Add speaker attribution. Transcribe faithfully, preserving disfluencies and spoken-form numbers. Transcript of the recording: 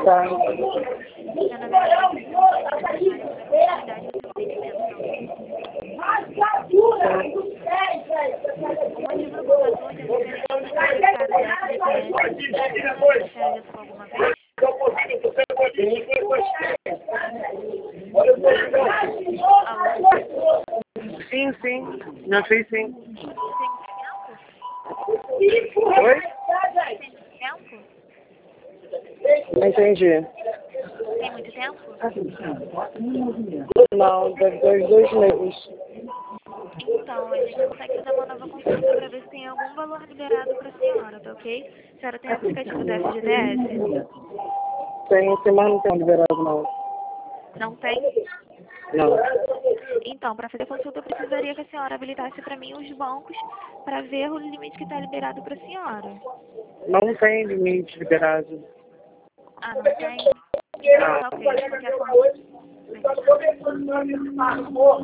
Speaker 1: Tá.
Speaker 2: Então, na verdade, você não pode deixar essa oportunidade o motivo do computador é diferente do certificado da F G T S. Você já fez isso alguma vez? Alô?
Speaker 1: Sim, sim. Já fiz sim.
Speaker 2: Tem muito tempo?
Speaker 1: Oi?
Speaker 2: Tem muito tempo?
Speaker 1: Não entendi.
Speaker 2: Tem muito tempo?
Speaker 1: Não, deve ter uns dois meses.
Speaker 2: Então, a gente consegue fazer uma nova consulta para ver se tem algum valor liberado para a senhora, tá ok? A senhora tem aplicativo da F G T S?
Speaker 1: Tem, tem, mas não tem liberado não.
Speaker 2: Não tem?
Speaker 1: Não.
Speaker 2: Então, para fazer consulta, eu precisaria que a senhora habilitasse para mim os bancos para ver o limite que está liberado para a senhora.
Speaker 1: Não tem limite liberado.
Speaker 2: Ah, não tem? Então, tá ok. De qualquer forma...